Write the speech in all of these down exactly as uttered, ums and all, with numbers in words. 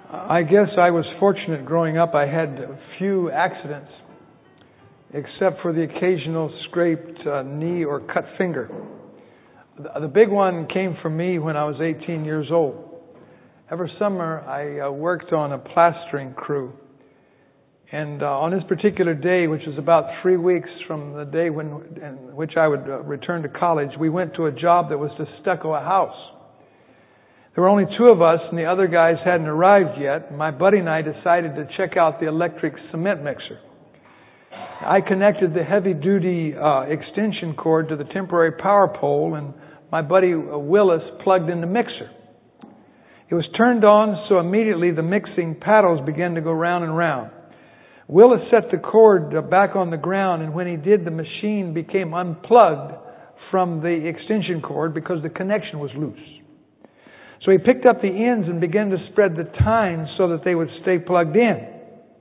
I guess I was fortunate growing up. I had a few accidents, except for the occasional scraped uh, knee or cut finger. The, the big one came from me when I was eighteen years old. Every summer I uh, worked on a plastering crew. And uh, on this particular day, which was about three weeks from the day when in which I would uh, return to college, we went to a job that was to stucco a house. There were only two of us, and the other guys hadn't arrived yet. My buddy and I decided to check out the electric cement mixer. I connected the heavy-duty uh, extension cord to the temporary power pole, and my buddy uh, Willis plugged in the mixer. It was turned on, so immediately the mixing paddles began to go round and round. Willis set the cord uh, back on the ground, and when he did, the machine became unplugged from the extension cord because the connection was loose. So he picked up the ends and began to spread the tines so that they would stay plugged in.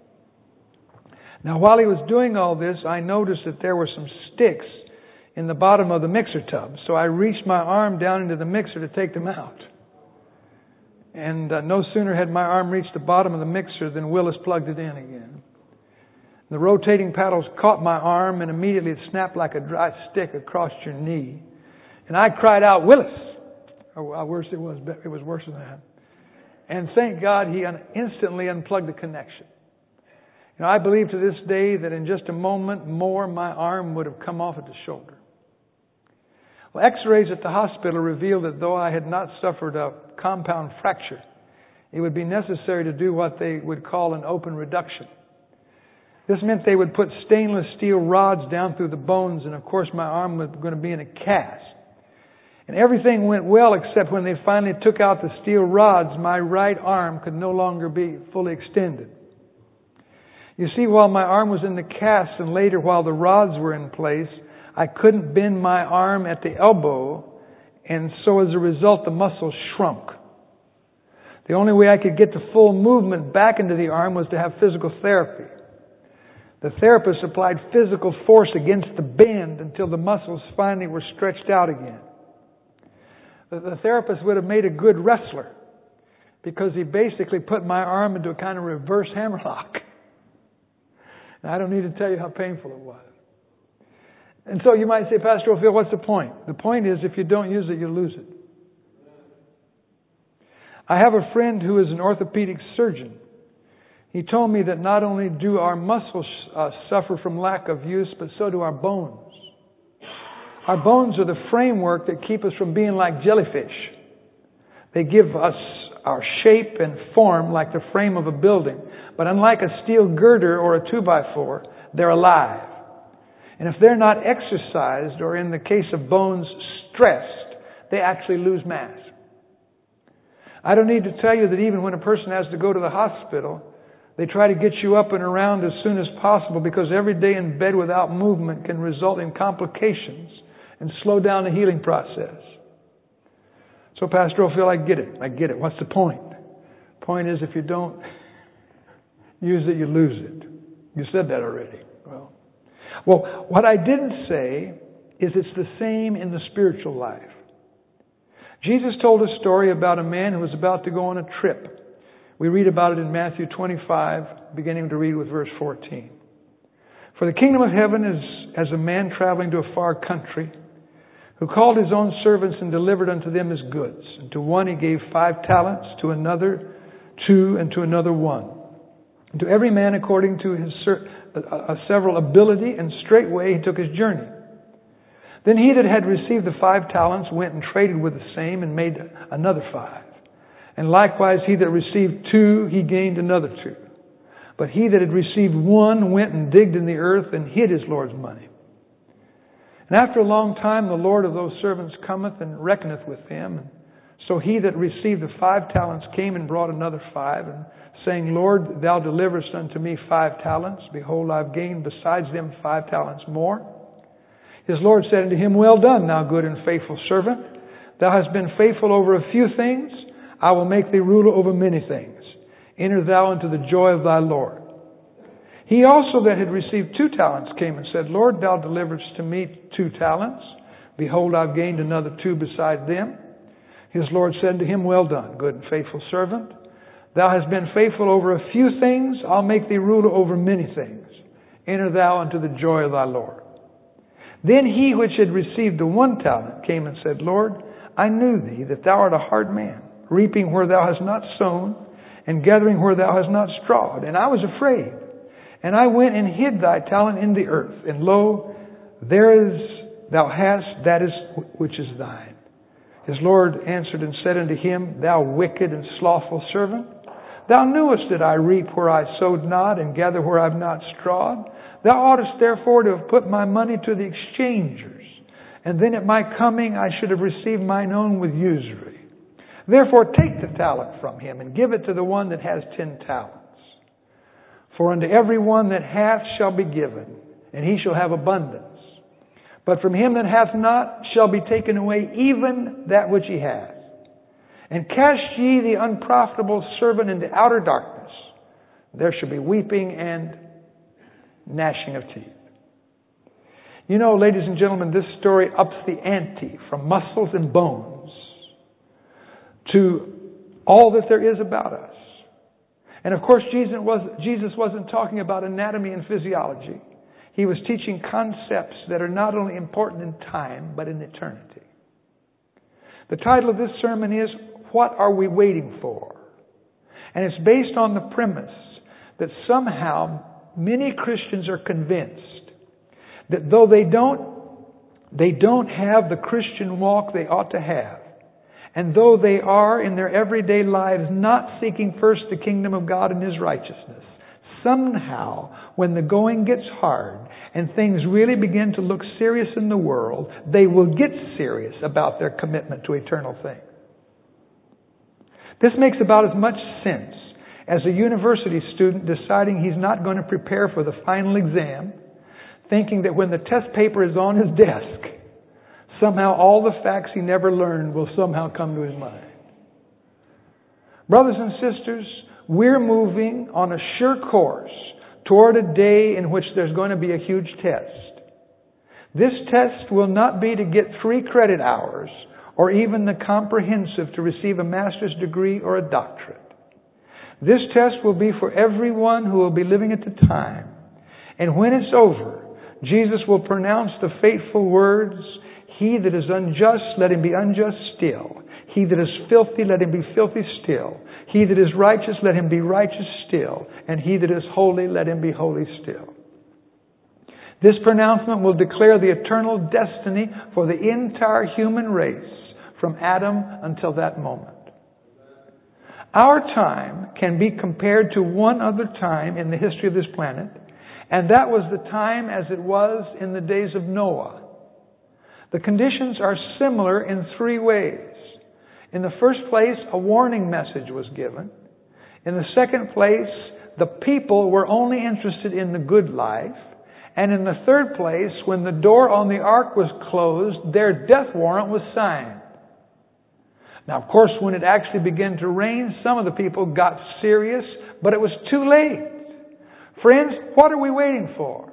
Now, while he was doing all this, I noticed that there were some sticks in the bottom of the mixer tub. So I reached my arm down into the mixer to take them out. And uh, no sooner had my arm reached the bottom of the mixer than Willis plugged it in again. The rotating paddles caught my arm, and immediately it snapped like a dry stick across your knee. And I cried out, "Willis!" Or worse, it was, it was worse than that. And thank God he un- instantly unplugged the connection. You know, I believe to this day that in just a moment more my arm would have come off at the shoulder. Well, x-rays at the hospital revealed that though I had not suffered a compound fracture, it would be necessary to do what they would call an open reduction. This meant they would put stainless steel rods down through the bones, and of course my arm was going to be in a cast. And everything went well except when they finally took out the steel rods, my right arm could no longer be fully extended. You see, while my arm was in the cast and later while the rods were in place, I couldn't bend my arm at the elbow, and so as a result the muscle shrunk. The only way I could get the full movement back into the arm was to have physical therapy. The therapist applied physical force against the bend until the muscles finally were stretched out again. The therapist would have made a good wrestler because he basically put my arm into a kind of reverse hammerlock. And I don't need to tell you how painful it was. And so you might say, Pastor O'Phil, what's the point? The point is if you don't use it, you lose it. I have a friend who is an orthopedic surgeon. He told me that not only do our muscles uh, suffer from lack of use, but so do our bones. Our bones are the framework that keep us from being like jellyfish. They give us our shape and form like the frame of a building. But unlike a steel girder or a two by four, they're alive. And if they're not exercised, or in the case of bones, stressed, they actually lose mass. I don't need to tell you that even when a person has to go to the hospital, they try to get you up and around as soon as possible because every day in bed without movement can result in complications and slow down the healing process. So, Pastor O'Phil, I get it. I get it. What's the point? Point is, if you don't use it, you lose it. You said that already. Well, well, what I didn't say is it's the same in the spiritual life. Jesus told a story about a man who was about to go on a trip. We read about it in Matthew twenty-five, beginning to read with verse fourteen. For the kingdom of heaven is as a man traveling to a far country, who called his own servants and delivered unto them his goods. And to one he gave five talents, to another two, and to another one. And to every man according to his ser- a, a several ability, and straightway he took his journey. Then he that had received the five talents went and traded with the same, and made another five. And likewise he that received two, he gained another two. But he that had received one went and digged in the earth and hid his Lord's money. And after a long time the Lord of those servants cometh and reckoneth with them. And so he that received the five talents came and brought another five, and saying, Lord, thou deliverest unto me five talents. Behold, I've gained besides them five talents more. His Lord said unto him, Well done, thou good and faithful servant. Thou hast been faithful over a few things. I will make thee ruler over many things. Enter thou into the joy of thy Lord. He also that had received two talents came and said, Lord, thou deliverest to me two talents. Behold, I've gained another two beside them. His Lord said to him, Well done, good and faithful servant. Thou hast been faithful over a few things. I'll make thee ruler over many things. Enter thou into the joy of thy Lord. Then he which had received the one talent came and said, Lord, I knew thee, that thou art a hard man, reaping where thou hast not sown, and gathering where thou hast not strawed. And I was afraid. And I went and hid thy talent in the earth. And lo, there is thou hast, that is which is thine. His Lord answered and said unto him, Thou wicked and slothful servant, thou knewest that I reap where I sowed not, and gather where I have not strawed. Thou oughtest therefore to have put my money to the exchangers, and then at my coming I should have received mine own with usury. Therefore take the talent from him, and give it to the one that has ten talents. For unto every one that hath shall be given, and he shall have abundance. But from him that hath not shall be taken away even that which he hath. And cast ye the unprofitable servant into outer darkness. There shall be weeping and gnashing of teeth. You know, ladies and gentlemen, this story ups the ante from muscles and bones to all that there is about us. And of course, Jesus was, Jesus wasn't talking about anatomy and physiology. He was teaching concepts that are not only important in time, but in eternity. The title of this sermon is, What Are We Waiting For? And it's based on the premise that somehow many Christians are convinced that though they don't, they don't have the Christian walk they ought to have, and though they are in their everyday lives not seeking first the kingdom of God and His righteousness, somehow when the going gets hard and things really begin to look serious in the world, they will get serious about their commitment to eternal things. This makes about as much sense as a university student deciding he's not going to prepare for the final exam, thinking that when the test paper is on his desk, somehow all the facts he never learned will somehow come to his mind. Brothers and sisters, we're moving on a sure course toward a day in which there's going to be a huge test. This test will not be to get three credit hours or even the comprehensive to receive a master's degree or a doctorate. This test will be for everyone who will be living at the time. And when it's over, Jesus will pronounce the fateful words, He that is unjust, let him be unjust still. He that is filthy, let him be filthy still. He that is righteous, let him be righteous still. And he that is holy, let him be holy still. This pronouncement will declare the eternal destiny for the entire human race from Adam until that moment. Our time can be compared to one other time in the history of this planet, and that was the time as it was in the days of Noah. The conditions are similar in three ways. In the first place, a warning message was given. In the second place, the people were only interested in the good life. And in the third place, when the door on the ark was closed, their death warrant was signed. Now, of course, when it actually began to rain, some of the people got serious, but it was too late. Friends, what are we waiting for?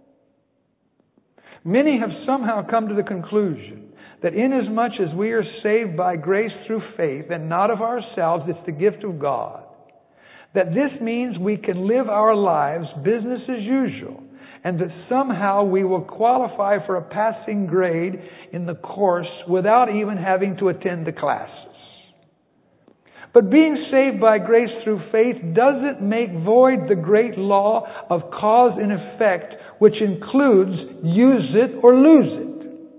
Many have somehow come to the conclusion that inasmuch as we are saved by grace through faith and not of ourselves, it's the gift of God, that this means we can live our lives business as usual, and that somehow we will qualify for a passing grade in the course without even having to attend the classes. But being saved by grace through faith doesn't make void the great law of cause and effect, which includes use it or lose it.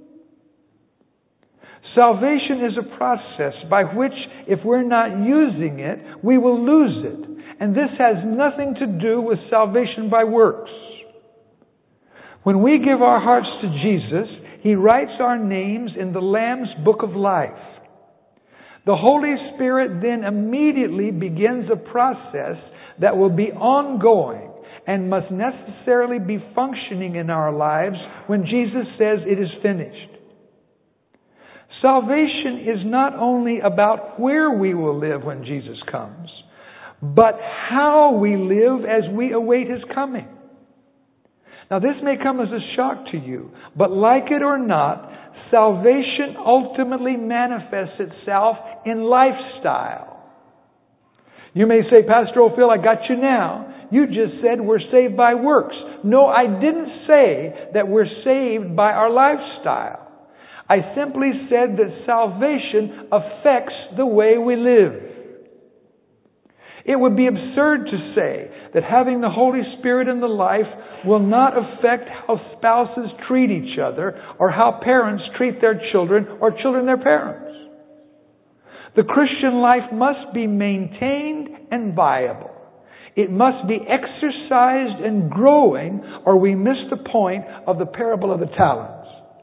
Salvation is a process by which, if we're not using it, we will lose it. And this has nothing to do with salvation by works. When we give our hearts to Jesus, He writes our names in the Lamb's Book of Life. The Holy Spirit then immediately begins a process that will be ongoing and must necessarily be functioning in our lives when Jesus says it is finished. Salvation is not only about where we will live when Jesus comes, but how we live as we await His coming. Now, this may come as a shock to you, but like it or not, salvation ultimately manifests itself in lifestyle. You may say, Pastor Phil, I got you now. You just said we're saved by works. No, I didn't say that we're saved by our lifestyle. I simply said that salvation affects the way we live. It would be absurd to say that having the Holy Spirit in the life will not affect how spouses treat each other or how parents treat their children or children their parents. The Christian life must be maintained and viable. It must be exercised and growing, or we miss the point of the parable of the talents.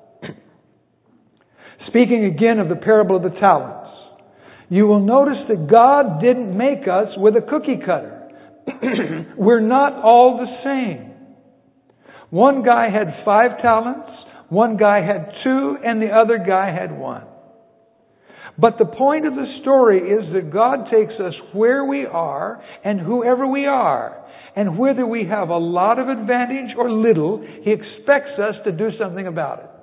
Speaking again of the parable of the talents, you will notice that God didn't make us with a cookie cutter. We're not all the same. One guy had five talents, one guy had two, and the other guy had one. But the point of the story is that God takes us where we are and whoever we are. And whether we have a lot of advantage or little, He expects us to do something about it.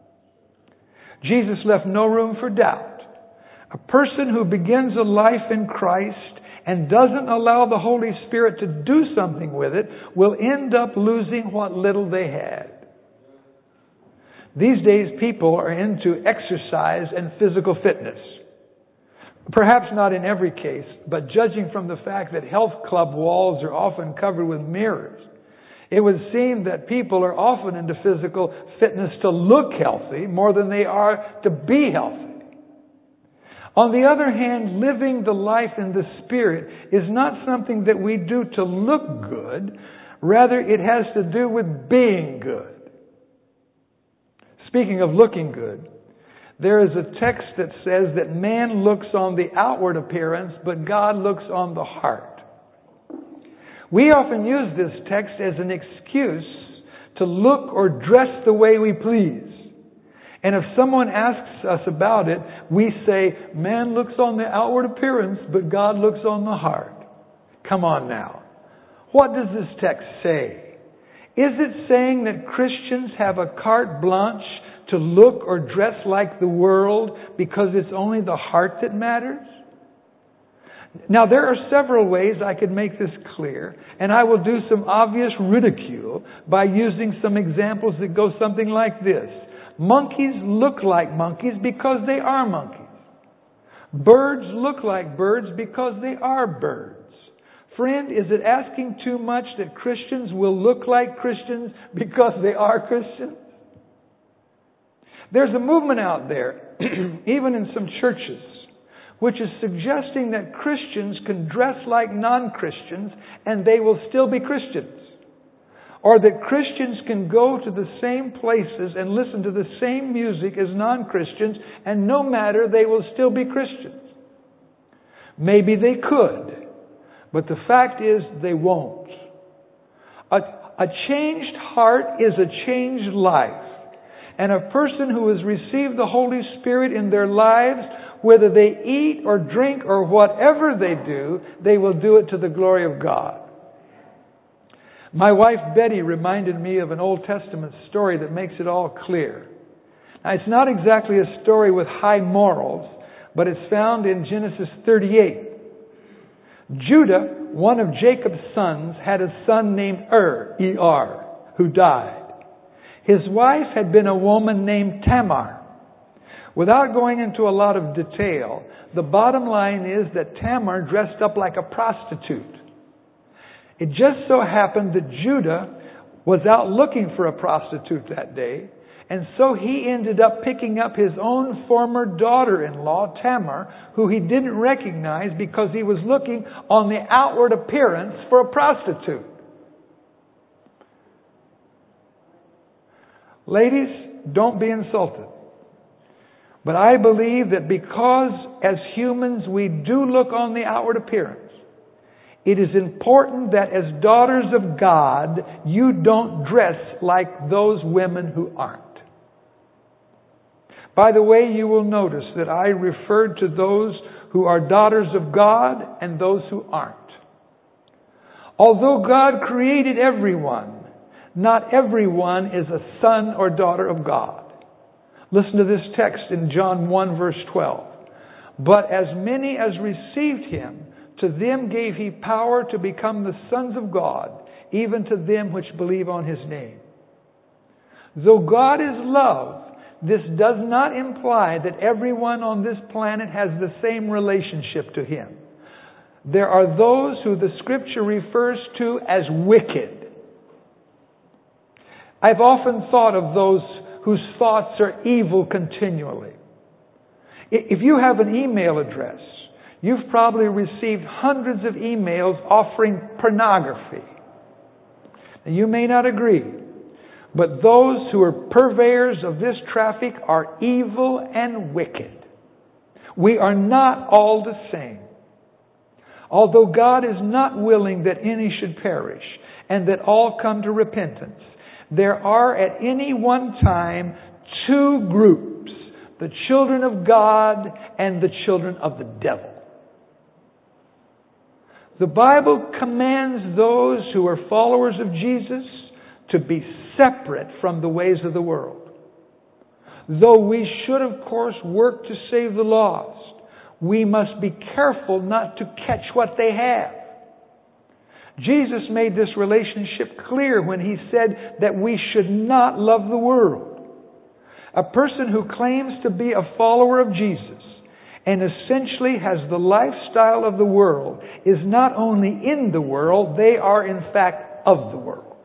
Jesus left no room for doubt. A person who begins a life in Christ and doesn't allow the Holy Spirit to do something with it will end up losing what little they had. These days, people are into exercise and physical fitness. Perhaps not in every case, but judging from the fact that health club walls are often covered with mirrors, it would seem that people are often into physical fitness to look healthy more than they are to be healthy. On the other hand, living the life in the Spirit is not something that we do to look good. Rather, it has to do with being good. Speaking of looking good, there is a text that says that man looks on the outward appearance, but God looks on the heart. We often use this text as an excuse to look or dress the way we please. And if someone asks us about it, we say, man looks on the outward appearance, but God looks on the heart. Come on now. What does this text say? Is it saying that Christians have a carte blanche to look or dress like the world because it's only the heart that matters? Now, there are several ways I could make this clear, and I will do some obvious ridicule by using some examples that go something like this. Monkeys look like monkeys because they are monkeys. Birds look like birds because they are birds. Friend, is it asking too much that Christians will look like Christians because they are Christians? There's a movement out there, even in some churches, which is suggesting that Christians can dress like non-Christians and they will still be Christians. Or that Christians can go to the same places and listen to the same music as non-Christians, and no matter, they will still be Christians. Maybe they could, but the fact is they won't. A, a changed heart is a changed life. And a person who has received the Holy Spirit in their lives, whether they eat or drink or whatever they do, they will do it to the glory of God. My wife Betty reminded me of an Old Testament story that makes it all clear. Now, it's not exactly a story with high morals, but it's found in Genesis thirty-eight. Judah, one of Jacob's sons, had a son named Er, E R, who died. His wife had been a woman named Tamar. Without going into a lot of detail, the bottom line is that Tamar dressed up like a prostitute. It just so happened that Judah was out looking for a prostitute that day, and so he ended up picking up his own former daughter-in-law, Tamar, who he didn't recognize because he was looking on the outward appearance for a prostitute. Ladies, don't be insulted. But I believe that because as humans we do look on the outward appearance, it is important that as daughters of God, you don't dress like those women who aren't. By the way, you will notice that I referred to those who are daughters of God and those who aren't. Although God created everyone, not everyone is a son or daughter of God. Listen to this text in John one verse twelve. But as many as received Him, To them gave He power to become the sons of God, even to them which believe on His name. Though God is love, this does not imply that everyone on this planet has the same relationship to Him. There are those who the Scripture refers to as wicked. I've often thought of those whose thoughts are evil continually. If you have an email address, you've probably received hundreds of emails offering pornography. Now, you may not agree, but those who are purveyors of this traffic are evil and wicked. We are not all the same. Although God is not willing that any should perish and that all come to repentance, there are at any one time two groups, the children of God and the children of the devil. The Bible commands those who are followers of Jesus to be separate from the ways of the world. Though we should, of course, work to save the lost, we must be careful not to catch what they have. Jesus made this relationship clear when He said that we should not love the world. A person who claims to be a follower of Jesus and essentially has the lifestyle of the world is not only in the world, they are in fact of the world.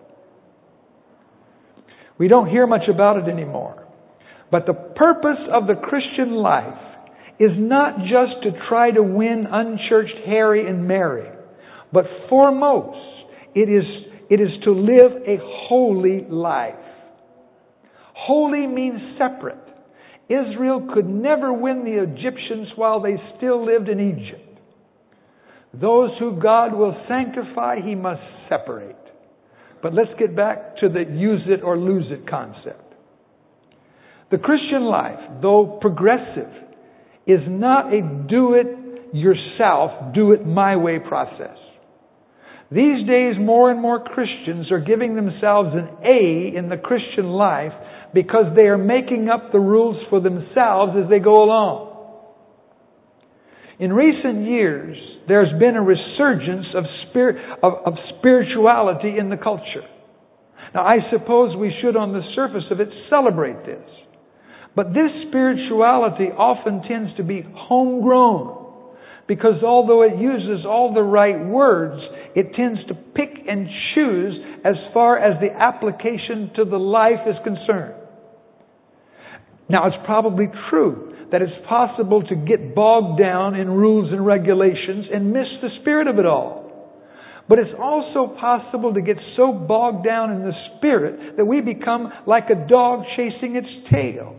We don't hear much about it anymore. But the purpose of the Christian life is not just to try to win unchurched Harry and Mary, but foremost, it is, it is to live a holy life. Holy means separate. Israel could never win the Egyptians while they still lived in Egypt. Those who God will sanctify, He must separate. But let's get back to the use it or lose it concept. The Christian life, though progressive, is not a do it yourself, do it my way process. These days, more and more Christians are giving themselves an A in the Christian life because they are making up the rules for themselves as they go along. In recent years, there's been a resurgence of, spirit, of, of spirituality in the culture. Now, I suppose we should, on the surface of it, celebrate this. But this spirituality often tends to be homegrown, because although it uses all the right words, it tends to pick and choose as far as the application to the life is concerned. Now, it's probably true that it's possible to get bogged down in rules and regulations and miss the spirit of it all. But it's also possible to get so bogged down in the spirit that we become like a dog chasing its tail.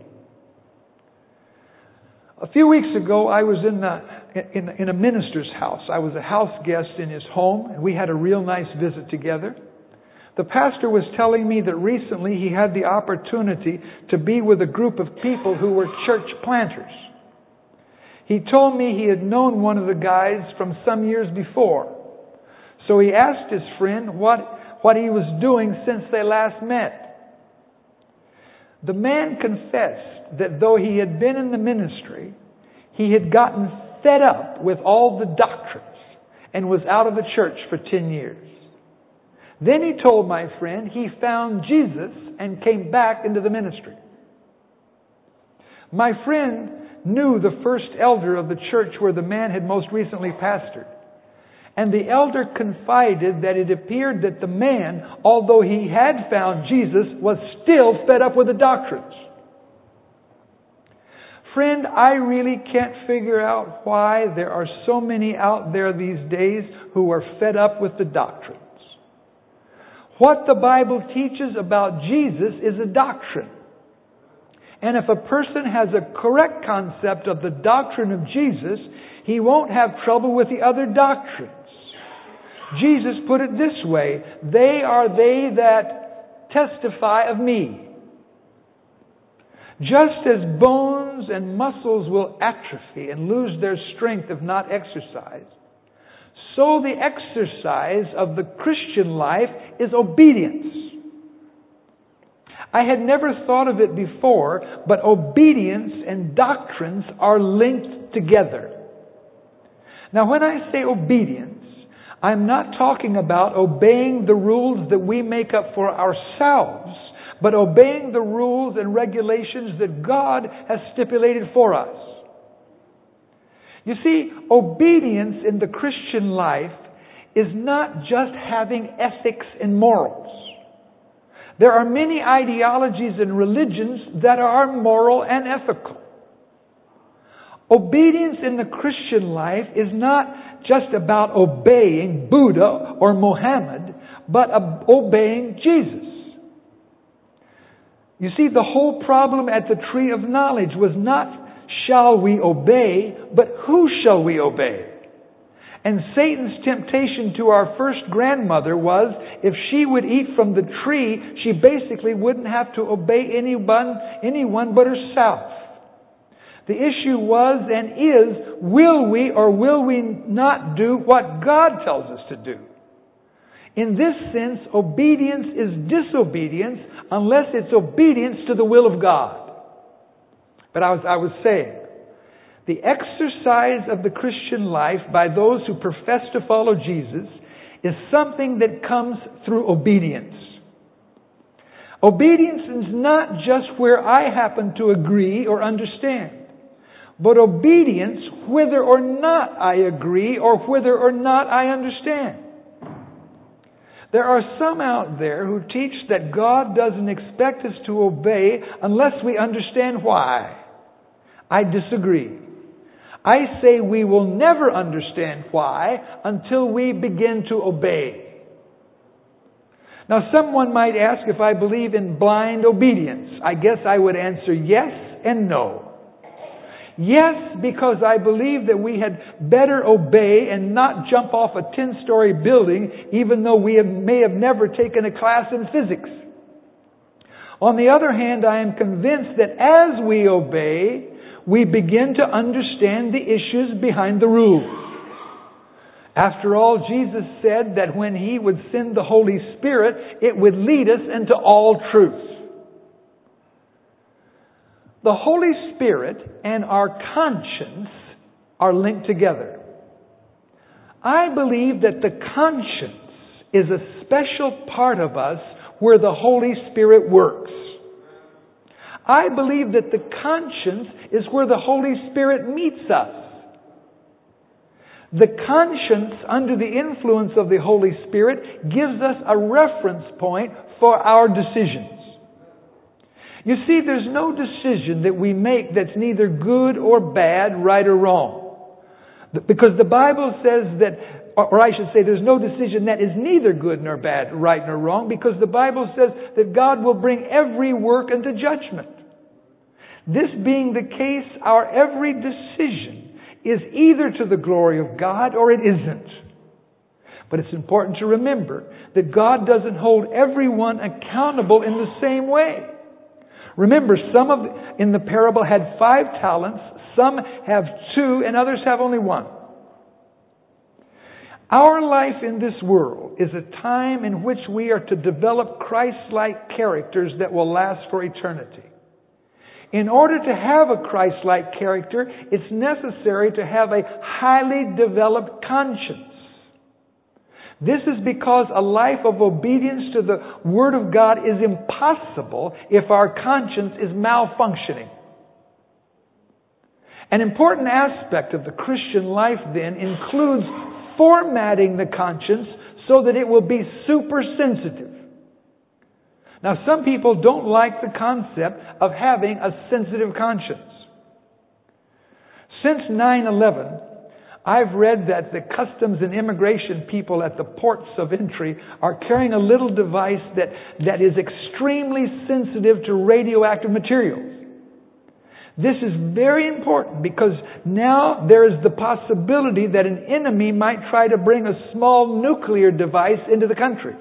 A few weeks ago, I was in, the, in, in a minister's house. I was a house guest in his home, and we had a real nice visit together. The pastor was telling me that recently he had the opportunity to be with a group of people who were church planters. He told me he had known one of the guys from some years before. So he asked his friend what, what he was doing since they last met. The man confessed that though he had been in the ministry, he had gotten fed up with all the doctrines and was out of the church for ten years. Then he told my friend he found Jesus and came back into the ministry. My friend knew the first elder of the church where the man had most recently pastored. And the elder confided that it appeared that the man, although he had found Jesus, was still fed up with the doctrines. Friend, I really can't figure out why there are so many out there these days who are fed up with the doctrines. What the Bible teaches about Jesus is a doctrine. And if a person has a correct concept of the doctrine of Jesus, he won't have trouble with the other doctrines. Jesus put it this way: they are they that testify of me. Just as bones and muscles will atrophy and lose their strength if not exercised, so the exercise of the Christian life is obedience. I had never thought of it before, but obedience and doctrines are linked together. Now, when I say obedience, I'm not talking about obeying the rules that we make up for ourselves, but obeying the rules and regulations that God has stipulated for us. You see, obedience in the Christian life is not just having ethics and morals. There are many ideologies and religions that are moral and ethical. Obedience in the Christian life is not just about obeying Buddha or Muhammad, but obeying Jesus. You see, the whole problem at the tree of knowledge was not shall we obey, but who shall we obey? And Satan's temptation to our first grandmother was if she would eat from the tree, she basically wouldn't have to obey anyone, anyone but herself. The issue was and is, will we or will we not do what God tells us to do? In this sense, obedience is disobedience unless it's obedience to the will of God. But I was, I was saying, the exercise of the Christian life by those who profess to follow Jesus is something that comes through obedience. Obedience is not just where I happen to agree or understand, but obedience whether or not I agree or whether or not I understand. There are some out there who teach that God doesn't expect us to obey unless we understand why. I disagree. I say we will never understand why until we begin to obey. Now, someone might ask if I believe in blind obedience. I guess I would answer yes and no. Yes, because I believe that we had better obey and not jump off a ten-story building, even though we have, may have never taken a class in physics. On the other hand, I am convinced that as we obey, we begin to understand the issues behind the rules. After all, Jesus said that when He would send the Holy Spirit, it would lead us into all truth. The Holy Spirit and our conscience are linked together. I believe that the conscience is a special part of us where the Holy Spirit works. I believe that the conscience is where the Holy Spirit meets us. The conscience, under the influence of the Holy Spirit, gives us a reference point for our decisions. You see, there's no decision that we make that's neither good or bad, right or wrong. Because the Bible says that, or I should say, there's no decision that is neither good nor bad, right nor wrong, because the Bible says that God will bring every work into judgment. This being the case, our every decision is either to the glory of God or it isn't. But it's important to remember that God doesn't hold everyone accountable in the same way. Remember, some of the, in the parable had five talents, some have two, and others have only one. Our life in this world is a time in which we are to develop Christ-like characters that will last for eternity. In order to have a Christ-like character, it's necessary to have a highly developed conscience. This is because a life of obedience to the Word of God is impossible if our conscience is malfunctioning. An important aspect of the Christian life, then, includes formatting the conscience so that it will be super sensitive. Now, some people don't like the concept of having a sensitive conscience. Since nine eleven, I've read that the customs and immigration people at the ports of entry are carrying a little device that, that is extremely sensitive to radioactive materials. This is very important because now there is the possibility that an enemy might try to bring a small nuclear device into the country.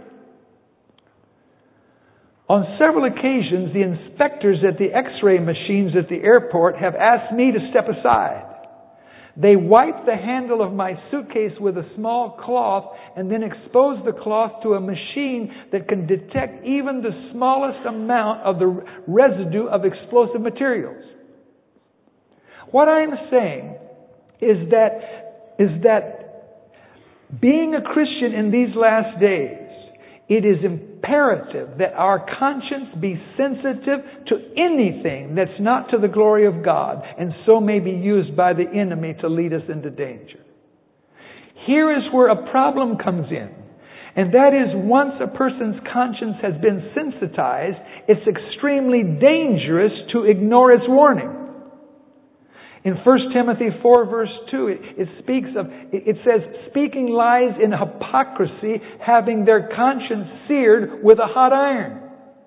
On several occasions, the inspectors at the X-ray machines at the airport have asked me to step aside. They wipe the handle of my suitcase with a small cloth and then expose the cloth to a machine that can detect even the smallest amount of the residue of explosive materials. What I'm saying is that is that being a Christian in these last days, it is imperative that our conscience be sensitive to anything that's not to the glory of God, and so may be used by the enemy to lead us into danger. Here is where a problem comes in. And that is, once a person's conscience has been sensitized, it's extremely dangerous to ignore its warning. In First Timothy four verse two, it, it speaks of, it, it says, speaking lies in hypocrisy, having their conscience seared with a hot iron.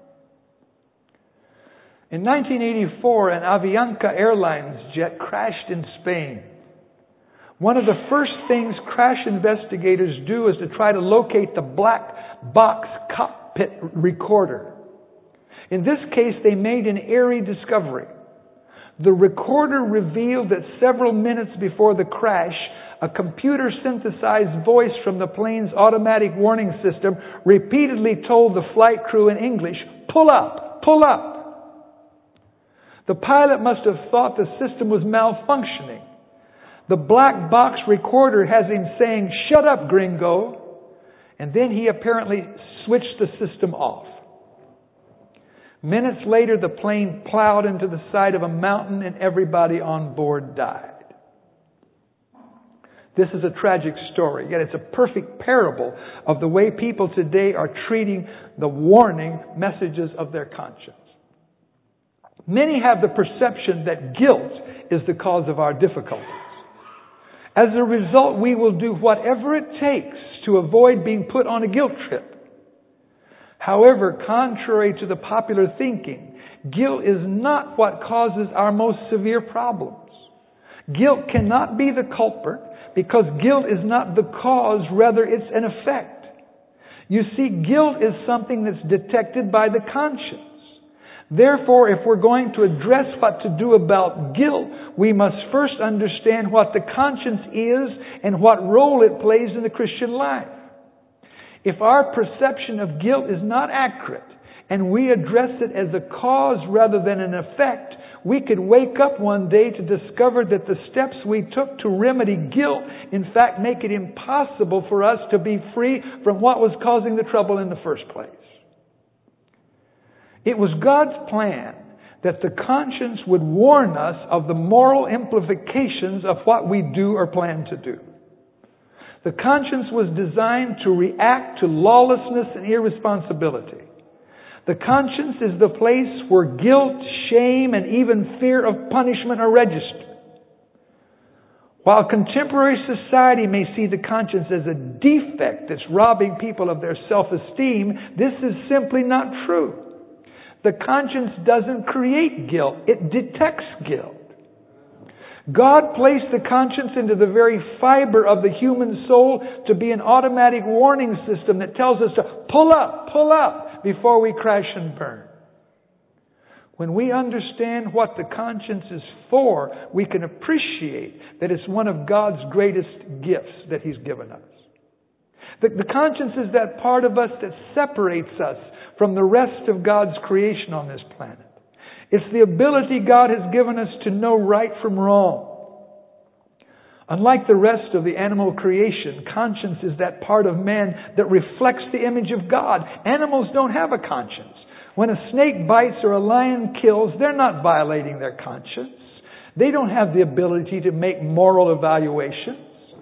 In nineteen eighty-four, an Avianca Airlines jet crashed in Spain. One of the first things crash investigators do is to try to locate the black box cockpit recorder. In this case, they made an eerie discovery. The recorder revealed that several minutes before the crash, a computer-synthesized voice from the plane's automatic warning system repeatedly told the flight crew in English, "Pull up, pull up." The pilot must have thought the system was malfunctioning. The black box recorder has him saying, "Shut up, gringo." And then he apparently switched the system off. Minutes later, the plane plowed into the side of a mountain and everybody on board died. This is a tragic story, yet it's a perfect parable of the way people today are treating the warning messages of their conscience. Many have the perception that guilt is the cause of our difficulties. As a result, we will do whatever it takes to avoid being put on a guilt trip. However, contrary to the popular thinking, guilt is not what causes our most severe problems. Guilt cannot be the culprit because guilt is not the cause, rather it's an effect. You see, guilt is something that's detected by the conscience. Therefore, if we're going to address what to do about guilt, we must first understand what the conscience is and what role it plays in the Christian life. If our perception of guilt is not accurate and we address it as a cause rather than an effect, we could wake up one day to discover that the steps we took to remedy guilt, in fact, make it impossible for us to be free from what was causing the trouble in the first place. It was God's plan that the conscience would warn us of the moral implications of what we do or plan to do. The conscience was designed to react to lawlessness and irresponsibility. The conscience is the place where guilt, shame, and even fear of punishment are registered. While contemporary society may see the conscience as a defect that's robbing people of their self-esteem, this is simply not true. The conscience doesn't create guilt, it detects guilt. God placed the conscience into the very fiber of the human soul to be an automatic warning system that tells us to pull up, pull up before we crash and burn. When we understand what the conscience is for, we can appreciate that it's one of God's greatest gifts that He's given us. The, the conscience is that part of us that separates us from the rest of God's creation on this planet. It's the ability God has given us to know right from wrong. Unlike the rest of the animal creation, conscience is that part of man that reflects the image of God. Animals don't have a conscience. When a snake bites or a lion kills, they're not violating their conscience. They don't have the ability to make moral evaluations.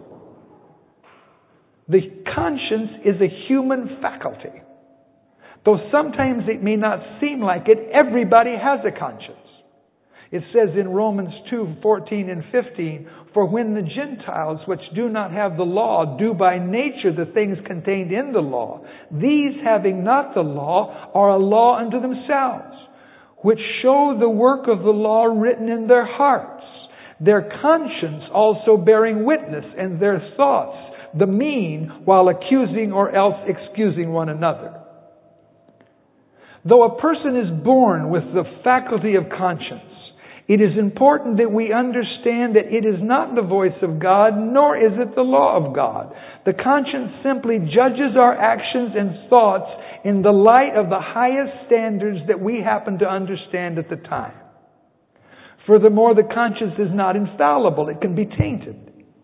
The conscience is a human faculty. Though sometimes it may not seem like it, everybody has a conscience. It says in Romans two, fourteen and fifteen, "For when the Gentiles which do not have the law do by nature the things contained in the law, these having not the law are a law unto themselves, which show the work of the law written in their hearts, their conscience also bearing witness, and their thoughts the mean, while accusing or else excusing one another." Though a person is born with the faculty of conscience, it is important that we understand that it is not the voice of God, nor is it the law of God. The conscience simply judges our actions and thoughts in the light of the highest standards that we happen to understand at the time. Furthermore, the conscience is not infallible. It can be tainted.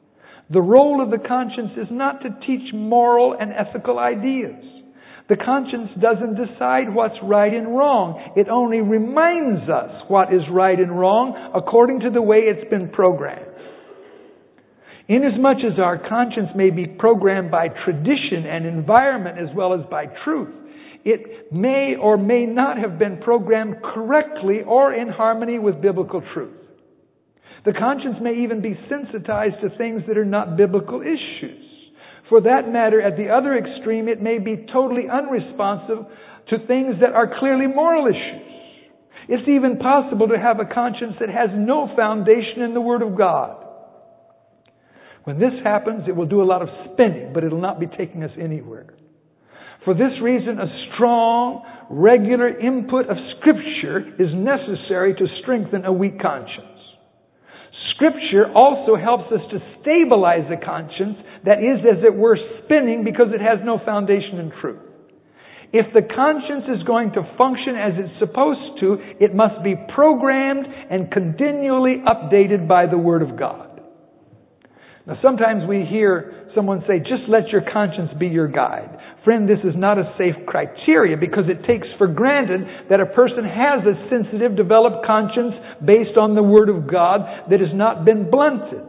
The role of the conscience is not to teach moral and ethical ideas. The conscience doesn't decide what's right and wrong. It only reminds us what is right and wrong according to the way it's been programmed. Inasmuch as our conscience may be programmed by tradition and environment as well as by truth, it may or may not have been programmed correctly or in harmony with biblical truth. The conscience may even be sensitized to things that are not biblical issues. For that matter, at the other extreme, it may be totally unresponsive to things that are clearly moral issues. It's even possible to have a conscience that has no foundation in the Word of God. When this happens, it will do a lot of spinning, but it will not be taking us anywhere. For this reason, a strong, regular input of Scripture is necessary to strengthen a weak conscience. Scripture also helps us to stabilize a conscience that is, as it were, spinning because it has no foundation in truth. If the conscience is going to function as it's supposed to, it must be programmed and continually updated by the Word of God. Now, sometimes we hear someone say, just let your conscience be your guide. Friend, this is not a safe criteria because it takes for granted that a person has a sensitive, developed conscience based on the Word of God that has not been blunted.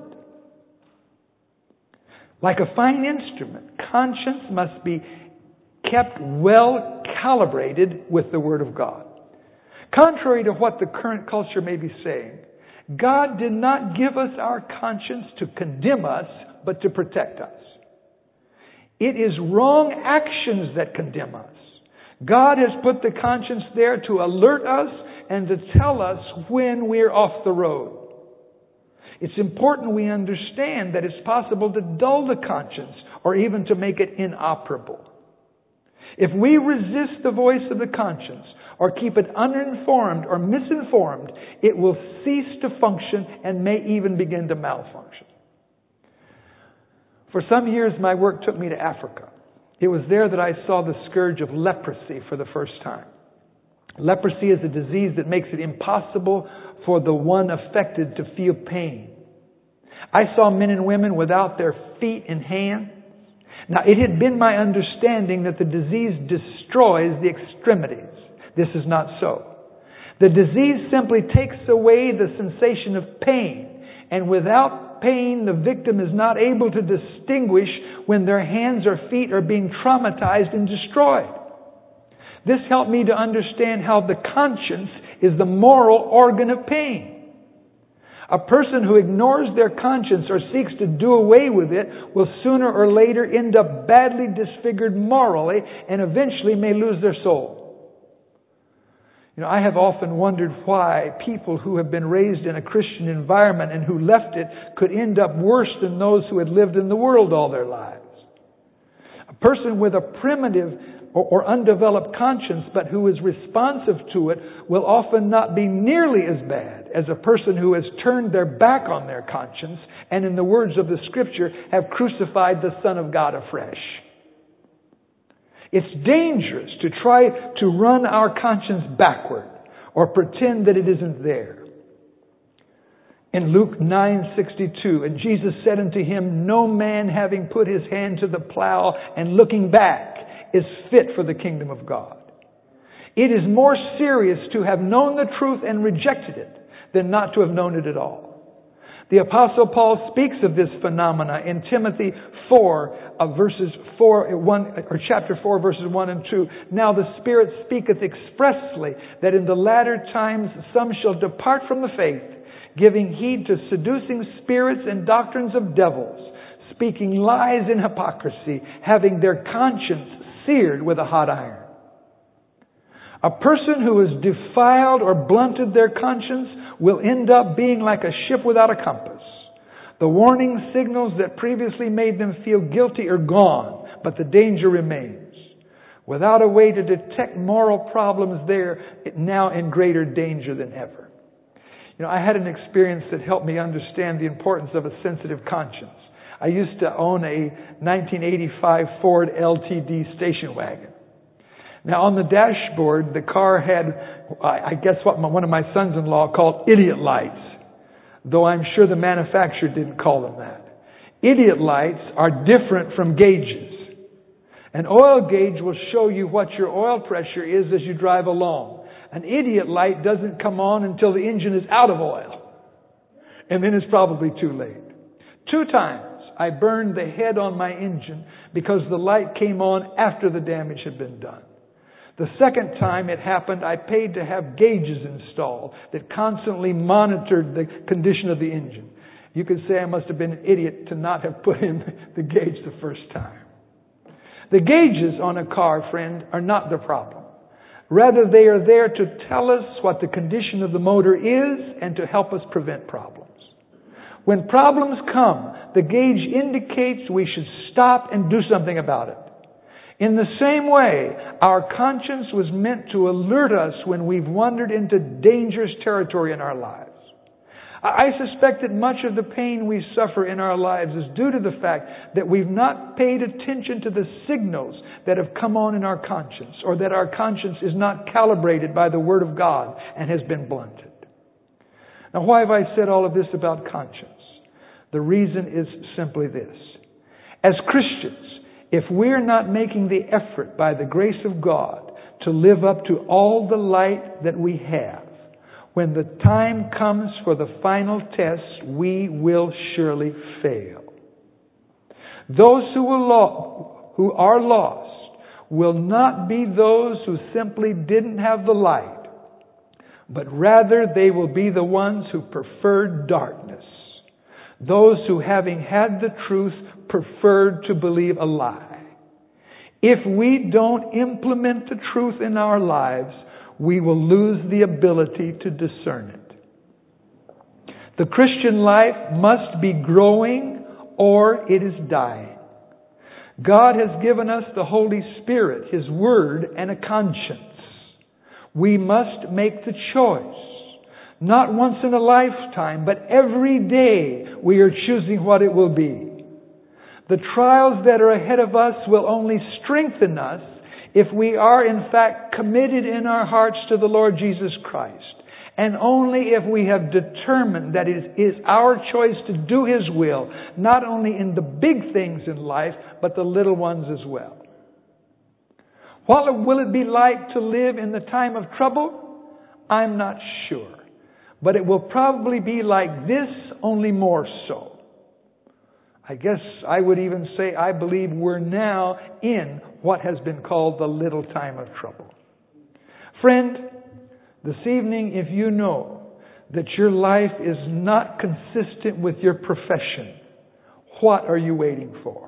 Like a fine instrument, conscience must be kept well calibrated with the Word of God. Contrary to what the current culture may be saying, God did not give us our conscience to condemn us, but to protect us. It is wrong actions that condemn us. God has put the conscience there to alert us and to tell us when we're off the road. It's important we understand that it's possible to dull the conscience or even to make it inoperable. If we resist the voice of the conscience or keep it uninformed or misinformed, it will cease to function and may even begin to malfunction. For some years, my work took me to Africa. It was there that I saw the scourge of leprosy for the first time. Leprosy is a disease that makes it impossible for the one affected to feel pain. I saw men and women without their feet and hands. Now, it had been my understanding that the disease destroys the extremities. This is not so. The disease simply takes away the sensation of pain, and without pain, the victim is not able to distinguish when their hands or feet are being traumatized and destroyed. This helped me to understand how the conscience is the moral organ of pain. A person who ignores their conscience or seeks to do away with it will sooner or later end up badly disfigured morally and eventually may lose their soul. You know, I have often wondered why people who have been raised in a Christian environment and who left it could end up worse than those who had lived in the world all their lives. A person with a primitive or, or undeveloped conscience but who is responsive to it will often not be nearly as bad as a person who has turned their back on their conscience and, in the words of the Scripture, have crucified the Son of God afresh. It's dangerous to try to run our conscience backward or pretend that it isn't there. In Luke nine sixty-two, and Jesus said unto him, no man having put his hand to the plow and looking back is fit for the kingdom of God. It is more serious to have known the truth and rejected it than not to have known it at all. The Apostle Paul speaks of this phenomena in Timothy four, uh, verses four, one, or chapter four, verses one and two. Now the Spirit speaketh expressly that in the latter times some shall depart from the faith, giving heed to seducing spirits and doctrines of devils, speaking lies in hypocrisy, having their conscience seared with a hot iron. A person who has defiled or blunted their conscience will end up being like a ship without a compass. The warning signals that previously made them feel guilty are gone, but the danger remains. Without a way to detect moral problems, they're now in greater danger than ever. You know, I had an experience that helped me understand the importance of a sensitive conscience. I used to own a nineteen eighty-five Ford L T D station wagon. Now, on the dashboard, the car had, I guess what my, one of my sons-in-law called idiot lights, though I'm sure the manufacturer didn't call them that. Idiot lights are different from gauges. An oil gauge will show you what your oil pressure is as you drive along. An idiot light doesn't come on until the engine is out of oil. And then it's probably too late. Two times I burned the head on my engine because the light came on after the damage had been done. The second time it happened, I paid to have gauges installed that constantly monitored the condition of the engine. You could say I must have been an idiot to not have put in the gauge the first time. The gauges on a car, friend, are not the problem. Rather, they are there to tell us what the condition of the motor is and to help us prevent problems. When problems come, the gauge indicates we should stop and do something about it. In the same way, our conscience was meant to alert us when we've wandered into dangerous territory in our lives. I suspect that much of the pain we suffer in our lives is due to the fact that we've not paid attention to the signals that have come on in our conscience, or that our conscience is not calibrated by the Word of God and has been blunted. Now, why have I said all of this about conscience? The reason is simply this. As Christians, if we're not making the effort by the grace of God to live up to all the light that we have, when the time comes for the final test, we will surely fail. Those who are, lo- who are lost will not be those who simply didn't have the light, but rather they will be the ones who preferred darkness. Those who, having had the truth, preferred to believe a lie. If we don't implement the truth in our lives, we will lose the ability to discern it. The Christian life must be growing or it is dying. God has given us the Holy Spirit, His Word, and a conscience. We must make the choice. Not once in a lifetime, but every day we are choosing what it will be. The trials that are ahead of us will only strengthen us if we are in fact committed in our hearts to the Lord Jesus Christ. And only if we have determined that it is our choice to do His will, not only in the big things in life, but the little ones as well. What will it be like to live in the time of trouble? I'm not sure. But it will probably be like this, only more so. I guess I would even say I believe we're now in what has been called the little time of trouble. Friend, this evening, if you know that your life is not consistent with your profession, what are you waiting for?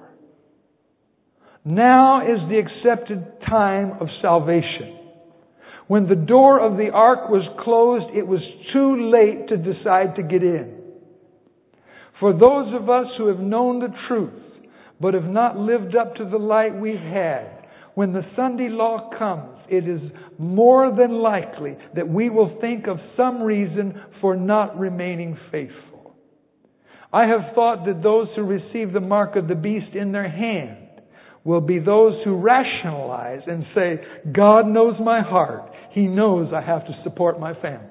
Now is the accepted time of salvation. When the door of the ark was closed, it was too late to decide to get in. For those of us who have known the truth, but have not lived up to the light we've had, when the Sunday law comes, it is more than likely that we will think of some reason for not remaining faithful. I have thought that those who receive the mark of the beast in their hand will be those who rationalize and say, God knows my heart. He knows I have to support my family.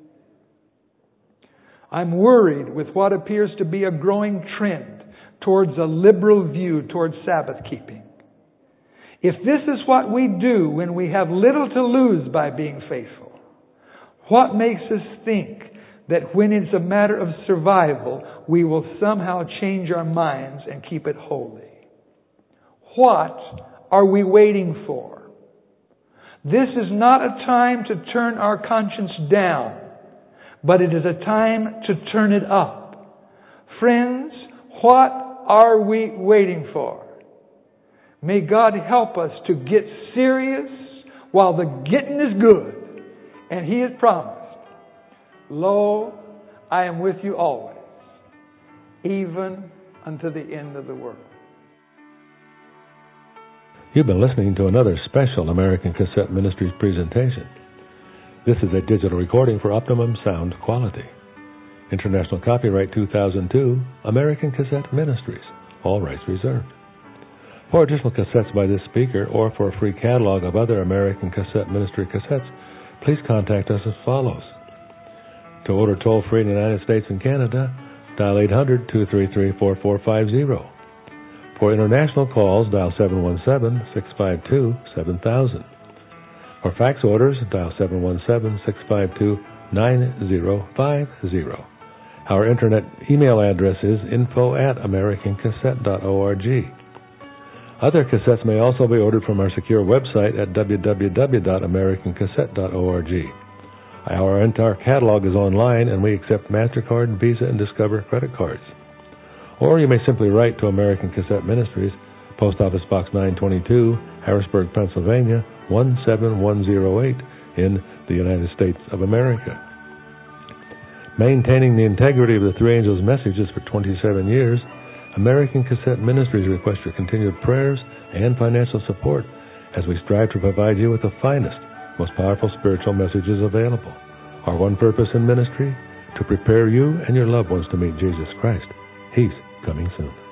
I'm worried with what appears to be a growing trend towards a liberal view towards Sabbath keeping. If this is what we do when we have little to lose by being faithful, what makes us think that when it's a matter of survival, we will somehow change our minds and keep it holy? What are we waiting for? This is not a time to turn our conscience down, but it is a time to turn it up. Friends, what are we waiting for? May God help us to get serious while the getting is good. And He has promised, Lo, I am with you always, even unto the end of the world. You've been listening to another special American Cassette Ministries presentation. This is a digital recording for optimum sound quality. International copyright two thousand two, American Cassette Ministries. All rights reserved. For additional cassettes by this speaker or for a free catalog of other American Cassette Ministry cassettes, please contact us as follows. To order toll-free in the United States and Canada, dial eight hundred, two three three, four four five zero. For international calls, dial seven one seven, six five two, seven thousand. For fax orders, dial seven one seven, six five two, nine zero five zero. Our internet email address is info at american cassette dot org. Other cassettes may also be ordered from our secure website at w w w dot american cassette dot org. Our entire catalog is online, and we accept MasterCard, Visa, and Discover credit cards. Or you may simply write to American Cassette Ministries, Post Office Box nine twenty-two, Harrisburg, Pennsylvania, one seven one zero eight, in the United States of America. Maintaining the integrity of the Three Angels' messages for twenty-seven years, American Cassette Ministries requests your continued prayers and financial support as we strive to provide you with the finest, most powerful spiritual messages available. Our one purpose in ministry, to prepare you and your loved ones to meet Jesus Christ. He's coming soon.